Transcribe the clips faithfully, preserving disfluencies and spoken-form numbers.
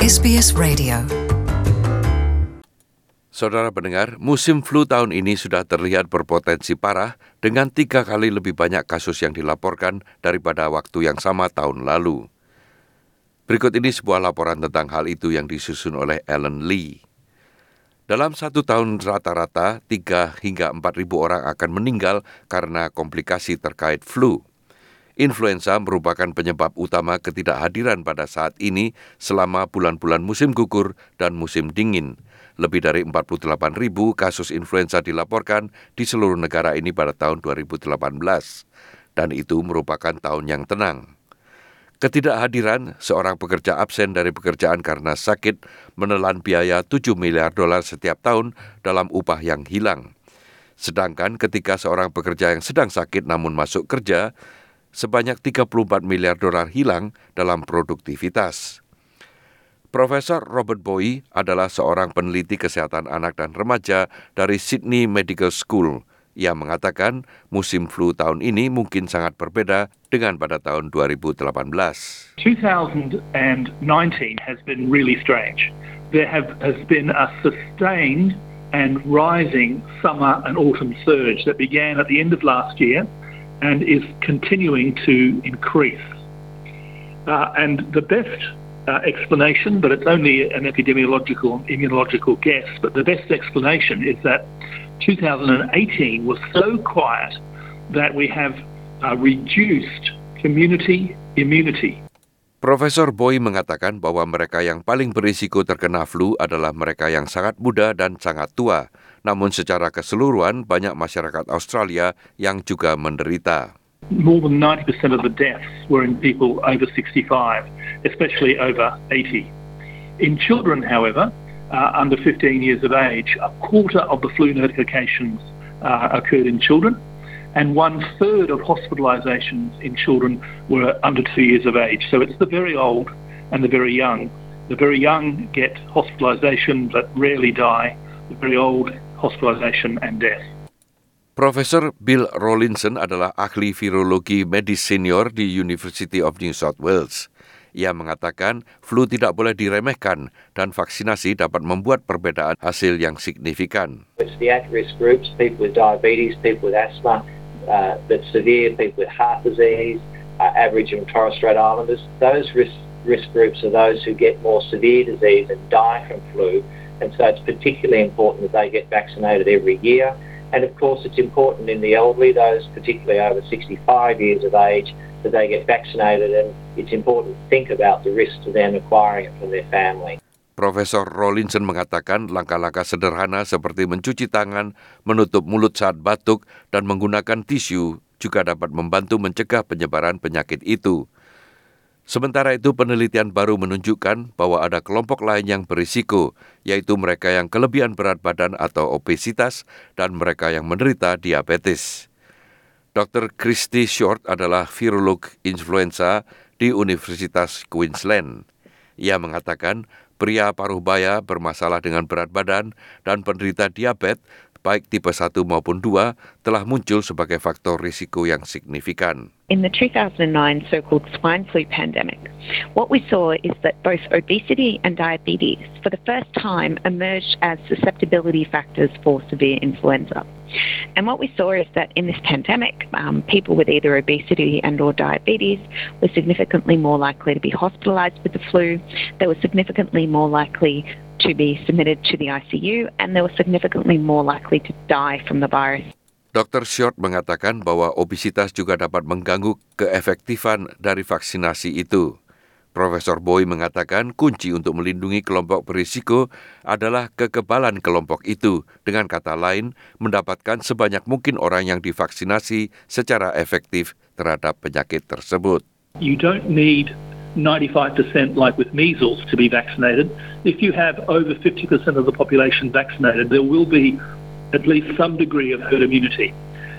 S B S Radio. Saudara pendengar, musim flu tahun ini sudah terlihat berpotensi parah dengan tiga kali lebih banyak kasus yang dilaporkan daripada waktu yang sama tahun lalu. Berikut ini sebuah laporan tentang hal itu yang disusun oleh Ellen Lee. Dalam satu tahun rata-rata, tiga hingga empat ribu orang akan meninggal karena komplikasi terkait flu. Influenza merupakan penyebab utama ketidakhadiran pada saat ini selama bulan-bulan musim gugur dan musim dingin. Lebih dari empat puluh delapan ribu kasus influenza dilaporkan di seluruh negara ini pada tahun dua ribu delapan belas. Dan itu merupakan tahun yang tenang. Ketidakhadiran seorang pekerja absen dari pekerjaan karena sakit menelan biaya tujuh miliar dolar setiap tahun dalam upah yang hilang. Sedangkan ketika seorang pekerja yang sedang sakit namun masuk kerja, sebanyak tiga puluh empat miliar dolar hilang dalam produktivitas. Profesor Robert Bowie adalah seorang peneliti kesehatan anak dan remaja dari Sydney Medical School. Ia mengatakan musim flu tahun ini mungkin sangat berbeda dengan pada tahun dua ribu delapan belas. twenty nineteen has been really strange. There have, has been a sustained and rising summer and autumn surge that began at the end of last year and is continuing to increase. Uh, and the best uh, explanation, but it's only an epidemiological, immunological guess, but the best explanation is that two thousand eighteen was so quiet that we have uh, reduced community immunity. Profesor Boy mengatakan bahwa mereka yang paling berisiko terkena flu adalah mereka yang sangat muda dan sangat tua. Namun secara keseluruhan banyak masyarakat Australia yang juga menderita. More than ninety percent of the deaths were in people over sixty-five, especially over eighty. In children, however, uh, under fifteen years of age, a quarter of the flu notifications uh, occurred in children, and one third of hospitalizations in children were under two years of age. So it's the very old and the very young. The very young get hospitalization but rarely die. The very old, hospitalization and death. Profesor Bill Rawlinson adalah ahli virologi medis senior di University of New South Wales. Ia mengatakan flu tidak boleh diremehkan dan vaksinasi dapat membuat perbedaan hasil yang signifikan. It's the at-risk groups, people with diabetes, people with asthma, uh, but severe, people with heart disease, uh, Aboriginal and Torres Strait Islanders. Those risk, risk groups are those who get more severe disease and die from flu. And so it's particularly important that they get vaccinated every year. And of course it's important in the elderly, those particularly over sixty-five years of age, that they get vaccinated, and it's important to think about the risk to them acquiring it from their family. Profesor Rawlinson mengatakan langkah-langkah sederhana seperti mencuci tangan, menutup mulut saat batuk, dan menggunakan tisu juga dapat membantu mencegah penyebaran penyakit itu. Sementara itu, penelitian baru menunjukkan bahwa ada kelompok lain yang berisiko, yaitu mereka yang kelebihan berat badan atau obesitas dan mereka yang menderita diabetes. dokter Christy Short adalah virolog influenza di Universitas Queensland. Ia mengatakan pria paruh baya bermasalah dengan berat badan dan penderita diabetes, baik tipe satu maupun dua, telah muncul sebagai faktor risiko yang signifikan. In the two thousand nine so-called swine flu pandemic, what we saw is that both obesity and diabetes for the first time emerged as susceptibility factors for severe influenza. And what we saw is that in this pandemic, um, people with either obesity and or diabetes were significantly more likely to be hospitalized with the flu. They were significantly more likely to be submitted to the I C U, and they were significantly more likely to die from the virus. dokter Short mengatakan bahwa obesitas juga dapat mengganggu keefektifan dari vaksinasi itu. Profesor Boy mengatakan kunci untuk melindungi kelompok berisiko adalah kekebalan kelompok itu. Dengan kata lain, mendapatkan sebanyak mungkin orang yang divaksinasi secara efektif terhadap penyakit tersebut. You don't need ninety-five percent like with measles to be vaccinated. If you have over fifty percent of the population vaccinated, there will be at least some degree of herd immunity.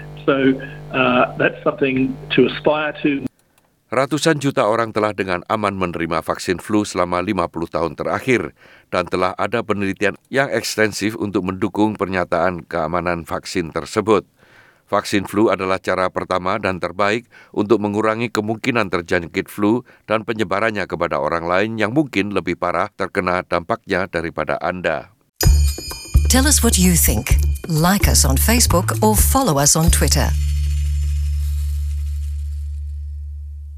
So uh, that's something to aspire to. Ratusan juta orang telah dengan aman menerima vaksin flu selama lima puluh tahun terakhir dan telah ada penelitian yang ekstensif untuk mendukung pernyataan keamanan vaksin tersebut. Vaksin flu adalah cara pertama dan terbaik untuk mengurangi kemungkinan terjangkit flu dan penyebarannya kepada orang lain yang mungkin lebih parah terkena dampaknya daripada Anda. Tell us what you think. Like us on Facebook or follow us on Twitter.